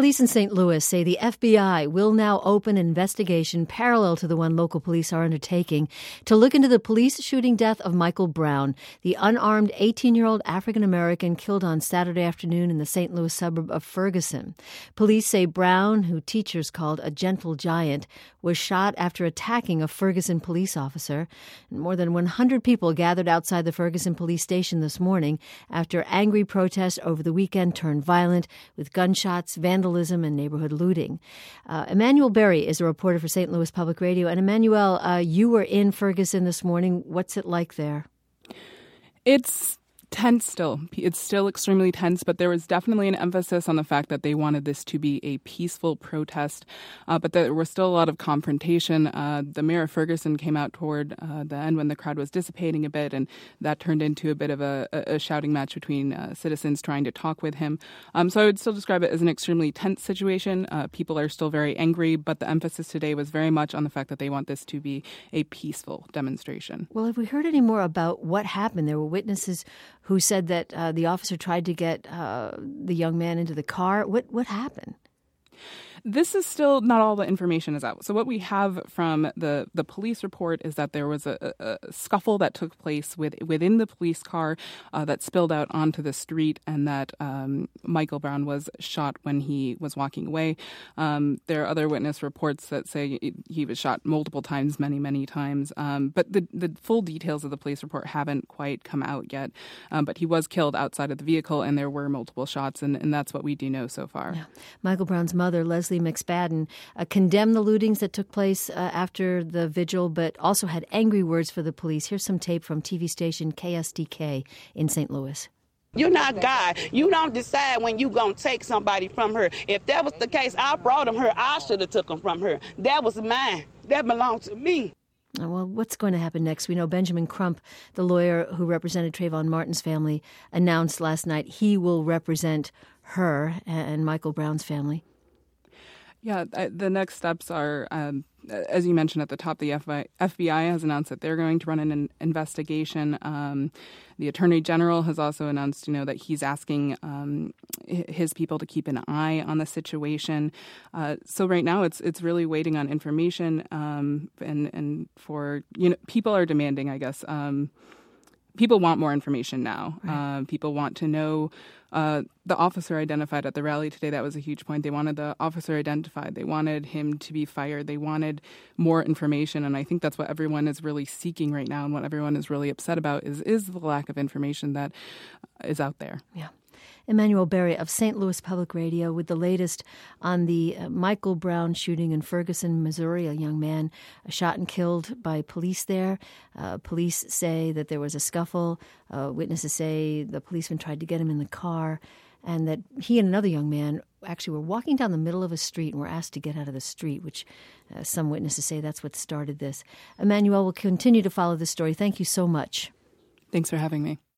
Police in St. Louis say the FBI will now open an investigation parallel to the one local police are undertaking to look into the police shooting death of Michael Brown, the unarmed 18-year-old African-American killed on Saturday afternoon in the St. Louis suburb of Ferguson. Police say Brown, who teachers called a gentle giant, was shot after attacking a Ferguson police officer. More than 100 people gathered outside the Ferguson police station this morning after angry protests over the weekend turned violent with gunshots, vandalism, and neighborhood looting. Emmanuel Berry is a reporter for St. Louis Public Radio. And Emmanuel, you were in Ferguson this morning. What's it like there? It's tense still. It's still extremely tense, but there was definitely an emphasis on the fact that they wanted this to be a peaceful protest, but there was still a lot of confrontation. The mayor of Ferguson came out toward the end when the crowd was dissipating a bit, and that turned into a bit of a shouting match between citizens trying to talk with him. So I would still describe it as an extremely tense situation. People are still very angry, but the emphasis today was very much on the fact that they want this to be a peaceful demonstration. Well, have we heard any more about what happened? There were witnesses who said that the officer tried to get the young man into the car. What happened? This is still not all the information is out. So what we have from the police report is that there was a scuffle that took place within the police car that spilled out onto the street, and that Michael Brown was shot when he was walking away. There are other witness reports that say he was shot multiple times, many times. But the full details of the police report haven't quite come out yet. But he was killed outside of the vehicle, and there were multiple shots, and that's what we do know so far. Yeah. Michael Brown's mother, Leslie McSpadden, condemned the lootings that took place after the vigil, but also had angry words for the police. Here's some tape from TV station KSDK in St. Louis. You're not God. You don't decide when you going to take somebody from her. If that was the case, I brought him her. I should have took him from her. That was mine. That belonged to me. Well, what's going to happen next? We know Benjamin Crump, the lawyer who represented Trayvon Martin's family, announced last night he will represent her and Michael Brown's family. Yeah, the next steps are, as you mentioned at the top, the FBI has announced that they're going to run an investigation. The Attorney General has also announced, that he's asking his people to keep an eye on the situation. So right now, it's really waiting on information, and for people are demanding, I guess. People want more information now. Right. People want to know. The officer identified at the rally today, that was a huge point. They wanted the officer identified. They wanted him to be fired. They wanted more information. And I think that's what everyone is really seeking right now, and what everyone is really upset about is the lack of information that is out there. Yeah. Emmanuel Berry of St. Louis Public Radio with the latest on the Michael Brown shooting in Ferguson, Missouri. A young man shot and killed by police there. Police say that there was a scuffle. Witnesses say the policeman tried to get him in the car, and that he and another young man actually were walking down the middle of a street and were asked to get out of the street, which some witnesses say that's what started this. Emmanuel will continue to follow this story. Thank you so much. Thanks for having me.